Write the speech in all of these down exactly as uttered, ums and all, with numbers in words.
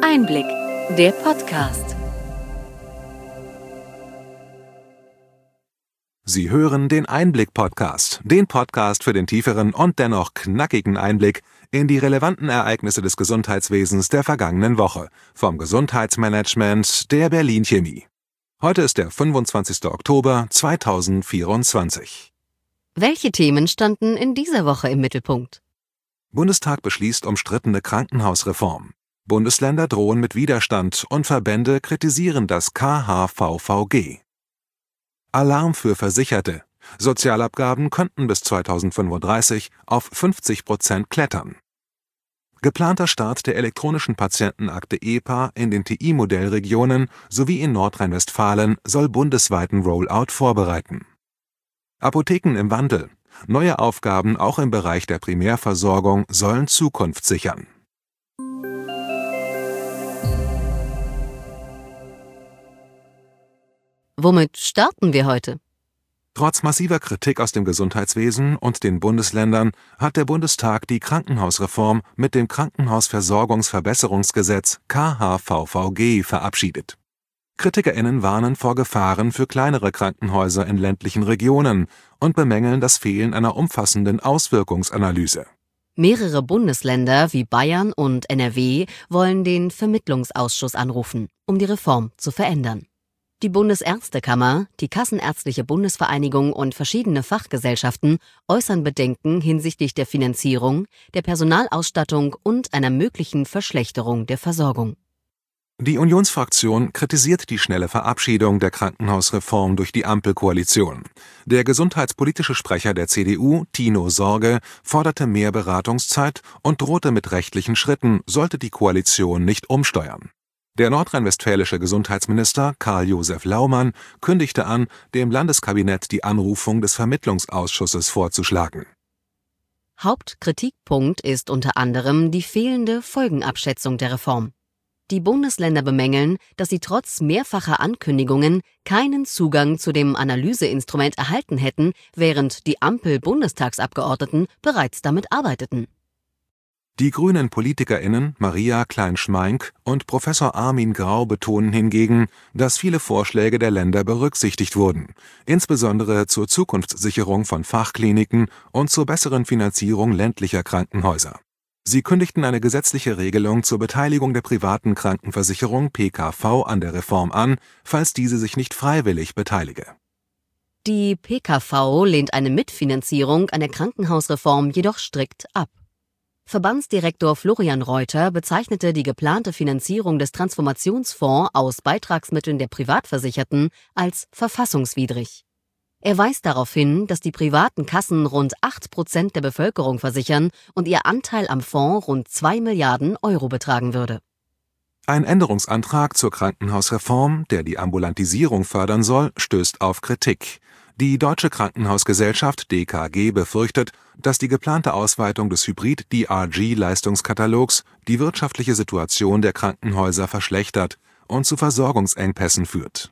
Einblick, der Podcast. Sie hören den Einblick-Podcast, den Podcast für den tieferen und dennoch knackigen Einblick in die relevanten Ereignisse des Gesundheitswesens der vergangenen Woche vom Gesundheitsmanagement der Berlin Chemie. Heute ist der fünfundzwanzigster Oktober zweitausendvierundzwanzig. Welche Themen standen in dieser Woche im Mittelpunkt? Bundestag beschließt umstrittene Krankenhausreform. Bundesländer drohen mit Widerstand und Verbände kritisieren das K H V V G. Alarm für Versicherte. Sozialabgaben könnten bis zweitausendfünfunddreißig auf fünfzig Prozent klettern. Geplanter Start der elektronischen Patientenakte E P A in den T I-Modellregionen sowie in Nordrhein-Westfalen soll bundesweiten Rollout vorbereiten. Apotheken im Wandel. Neue Aufgaben auch im Bereich der Primärversorgung sollen Zukunft sichern. Womit starten wir heute? Trotz massiver Kritik aus dem Gesundheitswesen und den Bundesländern hat der Bundestag die Krankenhausreform mit dem Krankenhausversorgungsverbesserungsgesetz K H V V G verabschiedet. KritikerInnen warnen vor Gefahren für kleinere Krankenhäuser in ländlichen Regionen und bemängeln das Fehlen einer umfassenden Auswirkungsanalyse. Mehrere Bundesländer wie Bayern und N R W wollen den Vermittlungsausschuss anrufen, um die Reform zu verändern. Die Bundesärztekammer, die Kassenärztliche Bundesvereinigung und verschiedene Fachgesellschaften äußern Bedenken hinsichtlich der Finanzierung, der Personalausstattung und einer möglichen Verschlechterung der Versorgung. Die Unionsfraktion kritisiert die schnelle Verabschiedung der Krankenhausreform durch die Ampelkoalition. Der gesundheitspolitische Sprecher der C D U, Tino Sorge, forderte mehr Beratungszeit und drohte mit rechtlichen Schritten, sollte die Koalition nicht umsteuern. Der nordrhein-westfälische Gesundheitsminister Karl-Josef Laumann kündigte an, dem Landeskabinett die Anrufung des Vermittlungsausschusses vorzuschlagen. Hauptkritikpunkt ist unter anderem die fehlende Folgenabschätzung der Reform. Die Bundesländer bemängeln, dass sie trotz mehrfacher Ankündigungen keinen Zugang zu dem Analyseinstrument erhalten hätten, während die Ampel-Bundestagsabgeordneten bereits damit arbeiteten. Die grünen PolitikerInnen Maria Klein-Schmeink und Professor Armin Grau betonen hingegen, dass viele Vorschläge der Länder berücksichtigt wurden, insbesondere zur Zukunftssicherung von Fachkliniken und zur besseren Finanzierung ländlicher Krankenhäuser. Sie kündigten eine gesetzliche Regelung zur Beteiligung der privaten Krankenversicherung P K V an der Reform an, falls diese sich nicht freiwillig beteilige. Die P K V lehnt eine Mitfinanzierung an der Krankenhausreform jedoch strikt ab. Verbandsdirektor Florian Reuter bezeichnete die geplante Finanzierung des Transformationsfonds aus Beitragsmitteln der Privatversicherten als verfassungswidrig. Er weist darauf hin, dass die privaten Kassen rund acht Prozent der Bevölkerung versichern und ihr Anteil am Fonds rund zwei Milliarden Euro betragen würde. Ein Änderungsantrag zur Krankenhausreform, der die Ambulantisierung fördern soll, stößt auf Kritik. Die Deutsche Krankenhausgesellschaft D K G befürchtet, dass die geplante Ausweitung des Hybrid-D R G-Leistungskatalogs die wirtschaftliche Situation der Krankenhäuser verschlechtert und zu Versorgungsengpässen führt.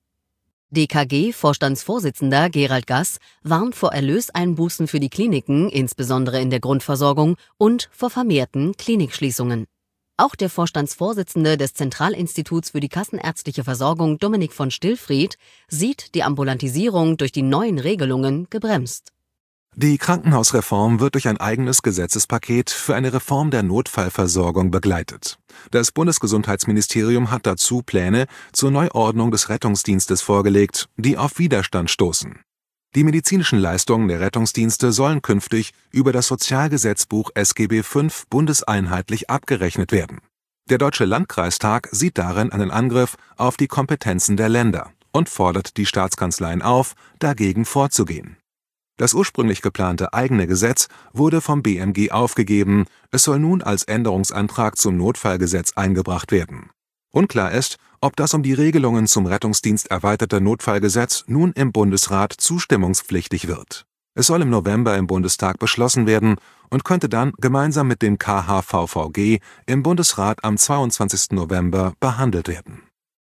D K G-Vorstandsvorsitzender Gerald Gass warnt vor Erlöseinbußen für die Kliniken, insbesondere in der Grundversorgung, und vor vermehrten Klinikschließungen. Auch der Vorstandsvorsitzende des Zentralinstituts für die kassenärztliche Versorgung, Dominik von Stillfried, sieht die Ambulantisierung durch die neuen Regelungen gebremst. Die Krankenhausreform wird durch ein eigenes Gesetzespaket für eine Reform der Notfallversorgung begleitet. Das Bundesgesundheitsministerium hat dazu Pläne zur Neuordnung des Rettungsdienstes vorgelegt, die auf Widerstand stoßen. Die medizinischen Leistungen der Rettungsdienste sollen künftig über das Sozialgesetzbuch S G B fünf bundeseinheitlich abgerechnet werden. Der Deutsche Landkreistag sieht darin einen Angriff auf die Kompetenzen der Länder und fordert die Staatskanzleien auf, dagegen vorzugehen. Das ursprünglich geplante eigene Gesetz wurde vom B M G aufgegeben, es soll nun als Änderungsantrag zum Notfallgesetz eingebracht werden. Unklar ist, ob das um die Regelungen zum Rettungsdienst erweiterte Notfallgesetz nun im Bundesrat zustimmungspflichtig wird. Es soll im November im Bundestag beschlossen werden und könnte dann gemeinsam mit dem K H V V G im Bundesrat am zweiundzwanzigsten November behandelt werden.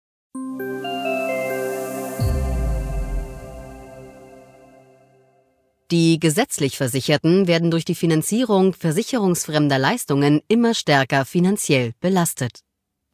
Die gesetzlich Versicherten werden durch die Finanzierung versicherungsfremder Leistungen immer stärker finanziell belastet.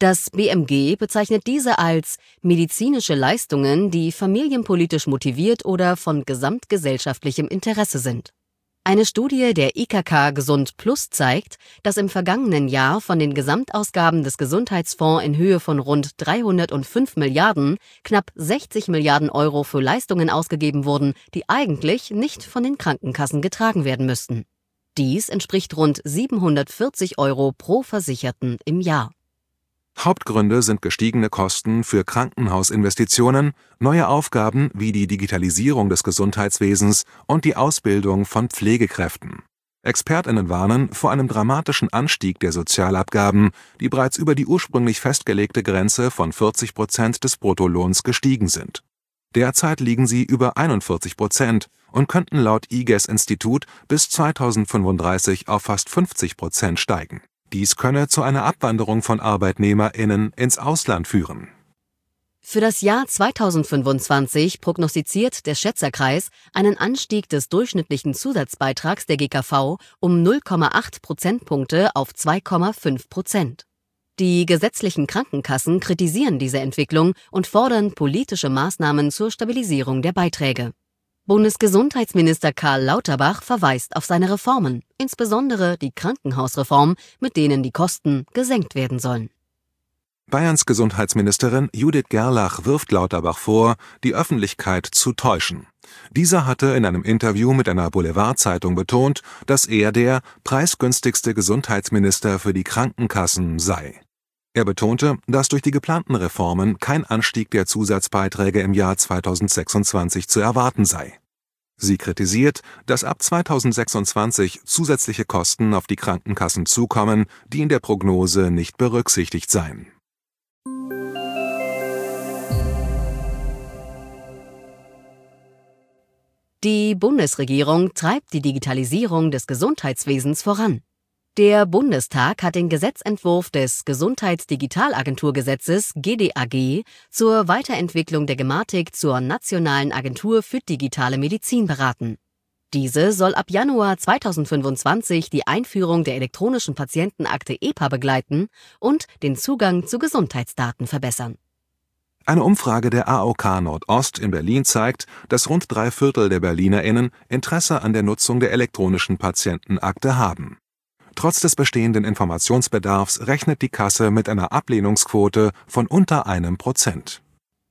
Das B M G bezeichnet diese als medizinische Leistungen, die familienpolitisch motiviert oder von gesamtgesellschaftlichem Interesse sind. Eine Studie der I K K Gesund Plus zeigt, dass im vergangenen Jahr von den Gesamtausgaben des Gesundheitsfonds in Höhe von rund dreihundertfünf Milliarden knapp sechzig Milliarden Euro für Leistungen ausgegeben wurden, die eigentlich nicht von den Krankenkassen getragen werden müssten. Dies entspricht rund siebenhundertvierzig Euro pro Versicherten im Jahr. Hauptgründe sind gestiegene Kosten für Krankenhausinvestitionen, neue Aufgaben wie die Digitalisierung des Gesundheitswesens und die Ausbildung von Pflegekräften. ExpertInnen warnen vor einem dramatischen Anstieg der Sozialabgaben, die bereits über die ursprünglich festgelegte Grenze von vierzig Prozent des Bruttolohns gestiegen sind. Derzeit liegen sie über einundvierzig Prozent und könnten laut I G E S-Institut bis zweitausendfünfunddreißig auf fast fünfzig Prozent steigen. Dies könne zu einer Abwanderung von ArbeitnehmerInnen ins Ausland führen. Für das Jahr zweitausendfünfundzwanzig prognostiziert der Schätzerkreis einen Anstieg des durchschnittlichen Zusatzbeitrags der G K V um null Komma acht Prozentpunkte auf zwei Komma fünf Prozent. Die gesetzlichen Krankenkassen kritisieren diese Entwicklung und fordern politische Maßnahmen zur Stabilisierung der Beiträge. Bundesgesundheitsminister Karl Lauterbach verweist auf seine Reformen, insbesondere die Krankenhausreform, mit denen die Kosten gesenkt werden sollen. Bayerns Gesundheitsministerin Judith Gerlach wirft Lauterbach vor, die Öffentlichkeit zu täuschen. Dieser hatte in einem Interview mit einer Boulevardzeitung betont, dass er der preisgünstigste Gesundheitsminister für die Krankenkassen sei. Er betonte, dass durch die geplanten Reformen kein Anstieg der Zusatzbeiträge im Jahr zweitausendsechsundzwanzig zu erwarten sei. Sie kritisiert, dass ab zweitausendsechsundzwanzig zusätzliche Kosten auf die Krankenkassen zukommen, die in der Prognose nicht berücksichtigt seien. Die Bundesregierung treibt die Digitalisierung des Gesundheitswesens voran. Der Bundestag hat den Gesetzentwurf des Gesundheitsdigitalagenturgesetzes G D A G zur Weiterentwicklung der Gematik zur Nationalen Agentur für digitale Medizin beraten. Diese soll ab Januar zweitausendfünfundzwanzig die Einführung der elektronischen Patientenakte E P A begleiten und den Zugang zu Gesundheitsdaten verbessern. Eine Umfrage der A O K Nordost in Berlin zeigt, dass rund drei Viertel der BerlinerInnen Interesse an der Nutzung der elektronischen Patientenakte haben. Trotz des bestehenden Informationsbedarfs rechnet die Kasse mit einer Ablehnungsquote von unter einem Prozent.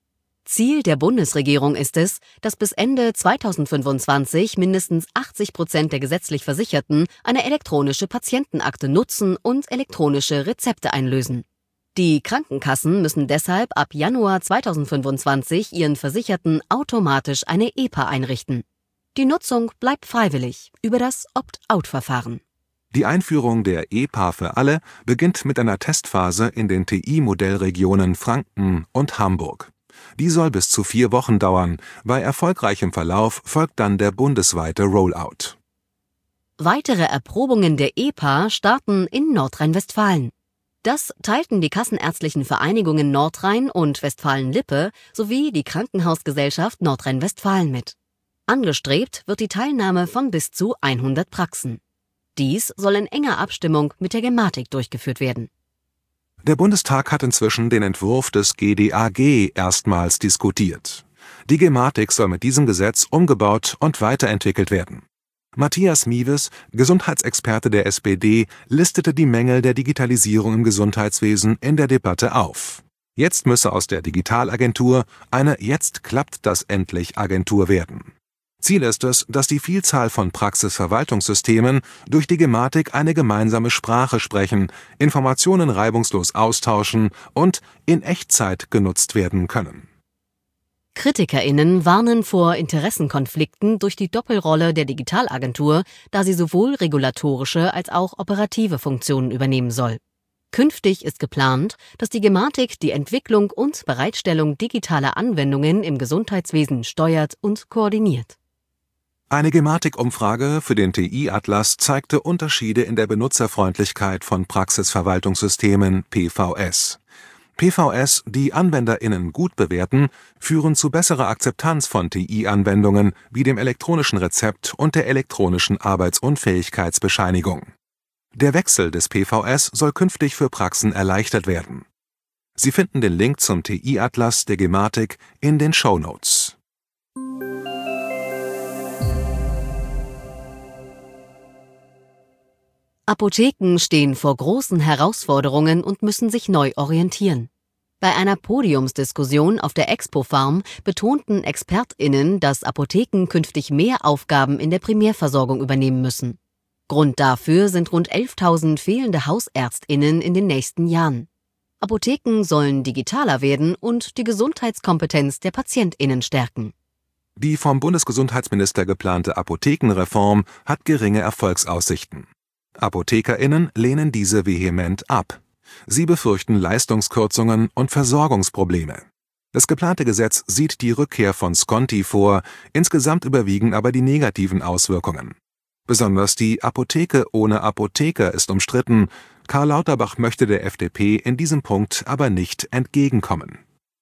Ziel der Bundesregierung ist es, dass bis Ende zweitausendfünfundzwanzig mindestens achtzig Prozent der gesetzlich Versicherten eine elektronische Patientenakte nutzen und elektronische Rezepte einlösen. Die Krankenkassen müssen deshalb ab Januar zweitausendfünfundzwanzig ihren Versicherten automatisch eine E P A einrichten. Die Nutzung bleibt freiwillig über das Opt-out-Verfahren. Die Einführung der E P A für alle beginnt mit einer Testphase in den T I-Modellregionen Franken und Hamburg. Die soll bis zu vier Wochen dauern. Bei erfolgreichem Verlauf folgt dann der bundesweite Rollout. Weitere Erprobungen der E P A starten in Nordrhein-Westfalen. Das teilten die Kassenärztlichen Vereinigungen Nordrhein und Westfalen-Lippe sowie die Krankenhausgesellschaft Nordrhein-Westfalen mit. Angestrebt wird die Teilnahme von bis zu hundert Praxen. Dies soll in enger Abstimmung mit der Gematik durchgeführt werden. Der Bundestag hat inzwischen den Entwurf des G D A G erstmals diskutiert. Die Gematik soll mit diesem Gesetz umgebaut und weiterentwickelt werden. Matthias Miewes, Gesundheitsexperte der S P D, listete die Mängel der Digitalisierung im Gesundheitswesen in der Debatte auf. Jetzt müsse aus der Digitalagentur eine Jetzt klappt das endlich Agentur werden. Ziel ist es, dass die Vielzahl von Praxisverwaltungssystemen durch die Gematik eine gemeinsame Sprache sprechen, Informationen reibungslos austauschen und in Echtzeit genutzt werden können. KritikerInnen warnen vor Interessenkonflikten durch die Doppelrolle der Digitalagentur, da sie sowohl regulatorische als auch operative Funktionen übernehmen soll. Künftig ist geplant, dass die Gematik die Entwicklung und Bereitstellung digitaler Anwendungen im Gesundheitswesen steuert und koordiniert. Eine Gematik-Umfrage für den T I-Atlas zeigte Unterschiede in der Benutzerfreundlichkeit von Praxisverwaltungssystemen P V S. P V S, die AnwenderInnen gut bewerten, führen zu besserer Akzeptanz von T I-Anwendungen wie dem elektronischen Rezept und der elektronischen Arbeitsunfähigkeitsbescheinigung. Der Wechsel des P V S soll künftig für Praxen erleichtert werden. Sie finden den Link zum T I-Atlas der Gematik in den Shownotes. Apotheken stehen vor großen Herausforderungen und müssen sich neu orientieren. Bei einer Podiumsdiskussion auf der Expo-Farm betonten ExpertInnen, dass Apotheken künftig mehr Aufgaben in der Primärversorgung übernehmen müssen. Grund dafür sind rund elftausend fehlende HausärztInnen in den nächsten Jahren. Apotheken sollen digitaler werden und die Gesundheitskompetenz der PatientInnen stärken. Die vom Bundesgesundheitsminister geplante Apothekenreform hat geringe Erfolgsaussichten. ApothekerInnen lehnen diese vehement ab. Sie befürchten Leistungskürzungen und Versorgungsprobleme. Das geplante Gesetz sieht die Rückkehr von Sconti vor, insgesamt überwiegen aber die negativen Auswirkungen. Besonders die Apotheke ohne Apotheker ist umstritten. Karl Lauterbach möchte der F D P in diesem Punkt aber nicht entgegenkommen.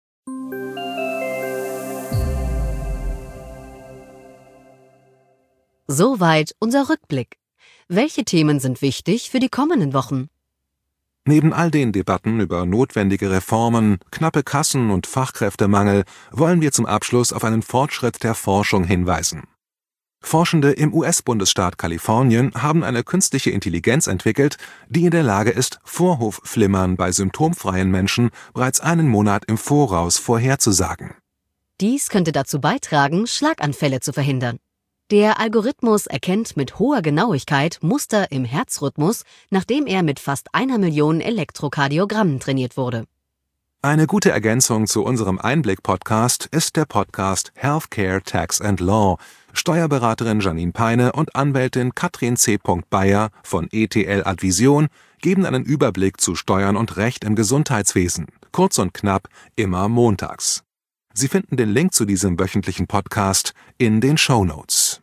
Soweit unser Rückblick. Welche Themen sind wichtig für die kommenden Wochen? Neben all den Debatten über notwendige Reformen, knappe Kassen und Fachkräftemangel wollen wir zum Abschluss auf einen Fortschritt der Forschung hinweisen. Forschende im U S-Bundesstaat Kalifornien haben eine künstliche Intelligenz entwickelt, die in der Lage ist, Vorhofflimmern bei symptomfreien Menschen bereits einen Monat im Voraus vorherzusagen. Dies könnte dazu beitragen, Schlaganfälle zu verhindern. Der Algorithmus erkennt mit hoher Genauigkeit Muster im Herzrhythmus, nachdem er mit fast einer Million Elektrokardiogrammen trainiert wurde. Eine gute Ergänzung zu unserem Einblick-Podcast ist der Podcast Healthcare, Tax and Law. Steuerberaterin Janine Peine und Anwältin Katrin C. Bayer von E T L Advision geben einen Überblick zu Steuern und Recht im Gesundheitswesen. Kurz und knapp, immer montags. Sie finden den Link zu diesem wöchentlichen Podcast in den Shownotes.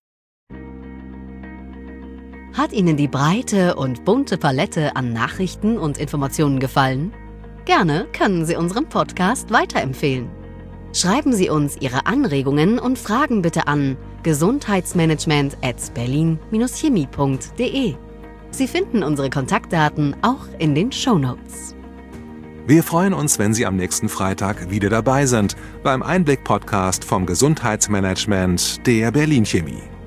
Hat Ihnen die breite und bunte Palette an Nachrichten und Informationen gefallen? Gerne können Sie unseren Podcast weiterempfehlen. Schreiben Sie uns Ihre Anregungen und Fragen bitte an gesundheitsmanagement at berlin dash chemie punkt de. Sie finden unsere Kontaktdaten auch in den Shownotes. Wir freuen uns, wenn Sie am nächsten Freitag wieder dabei sind beim Einblick-Podcast vom Gesundheitsmanagement der Berlin Chemie.